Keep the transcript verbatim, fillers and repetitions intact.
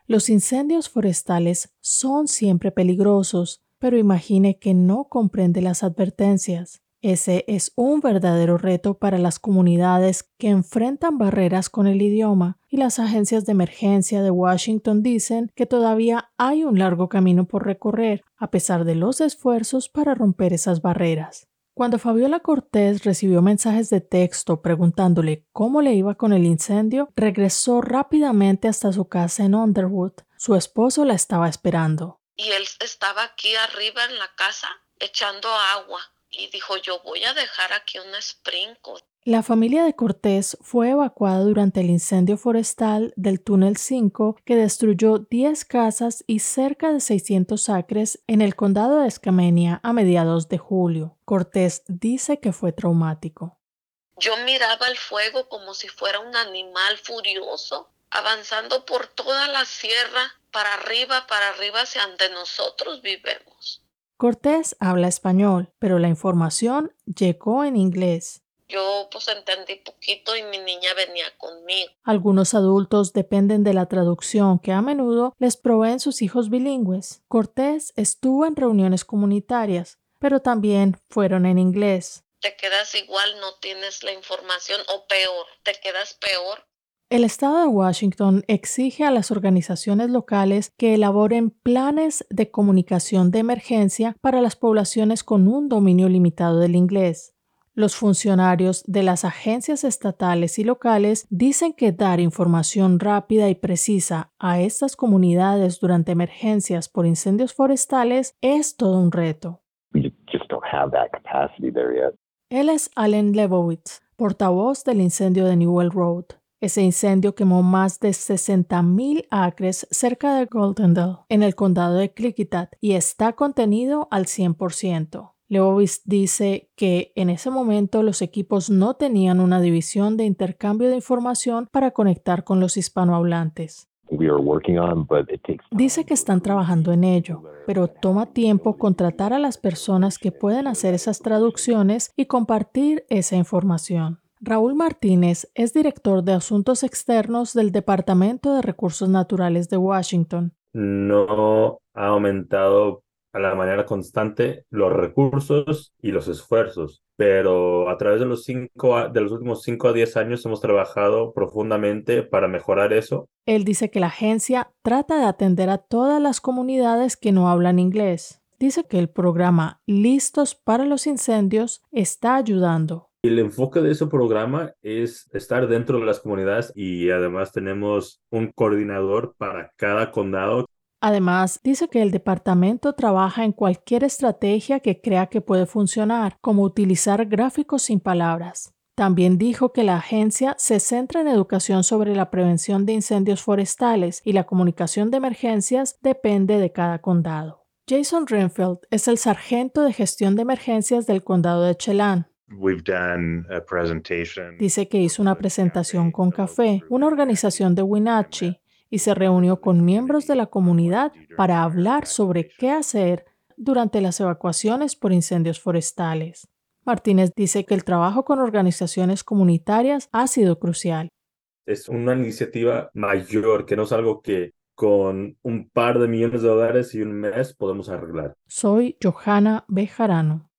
Los incendios forestales son siempre peligrosos, pero imagine que no comprende las advertencias. Ese es un verdadero reto para las comunidades que enfrentan barreras con el idioma, y las agencias de emergencia de Washington dicen que todavía hay un largo camino por recorrer, a pesar de los esfuerzos para romper esas barreras. Cuando Fabiola Cortés recibió mensajes de texto preguntándole cómo le iba con el incendio, regresó rápidamente hasta su casa en Underwood. Su esposo la estaba esperando. Y él estaba aquí arriba en la casa echando agua. Y dijo, yo voy a dejar aquí un sprinkler. La familia de Cortés fue evacuada durante el incendio forestal del Túnel cinco que destruyó diez casas y cerca de seiscientos acres en el condado de Escamenia a mediados de julio. Cortés dice que fue traumático. Yo miraba el fuego como si fuera un animal furioso, avanzando por toda la sierra, para arriba, para arriba hacia donde nosotros vivimos. Cortés habla español, pero la información llegó en inglés. Yo pues entendí poquito y mi niña venía conmigo. Algunos adultos dependen de la traducción que a menudo les proveen sus hijos bilingües. Cortés estuvo en reuniones comunitarias, pero también fueron en inglés. Te quedas igual, no tienes la información, o peor, te quedas peor. El estado de Washington exige a las organizaciones locales que elaboren planes de comunicación de emergencia para las poblaciones con un dominio limitado del inglés. Los funcionarios de las agencias estatales y locales dicen que dar información rápida y precisa a estas comunidades durante emergencias por incendios forestales es todo un reto. We just don't have that capacity there yet. Él es Allen Lebowitz, portavoz del incendio de Newell Road. Ese incendio quemó más de sesenta mil acres cerca de Goldendale, en el condado de Klickitat, y está contenido al cien por ciento. Lebowitz dice que en ese momento los equipos no tenían una división de intercambio de información para conectar con los hispanohablantes. We are working on, but it takes time. Dice que están trabajando en ello, pero toma tiempo contratar a las personas que pueden hacer esas traducciones y compartir esa información. Raúl Martínez es director de Asuntos Externos del Departamento de Recursos Naturales de Washington. No ha aumentado a la manera constante los recursos y los esfuerzos, pero a través de los, cinco, a- de los últimos cinco a diez años hemos trabajado profundamente para mejorar eso. Él dice que la agencia trata de atender a todas las comunidades que no hablan inglés. Dice que el programa Listos para los Incendios está ayudando. El enfoque de ese programa es estar dentro de las comunidades y además tenemos un coordinador para cada condado. Además, dice que el departamento trabaja en cualquier estrategia que crea que puede funcionar, como utilizar gráficos sin palabras. También dijo que la agencia se centra en educación sobre la prevención de incendios forestales y la comunicación de emergencias depende de cada condado. Jason Renfield es el sargento de gestión de emergencias del condado de Chelan. We've done a presentation. Dice que hizo una presentación con Café, una organización de Wenatchee, y se reunió con miembros de la comunidad para hablar sobre qué hacer durante las evacuaciones por incendios forestales. Martínez dice que el trabajo con organizaciones comunitarias ha sido crucial. Es una iniciativa mayor, que no es algo que con un par de millones de dólares y un mes podemos arreglar. Soy Johanna Bejarano.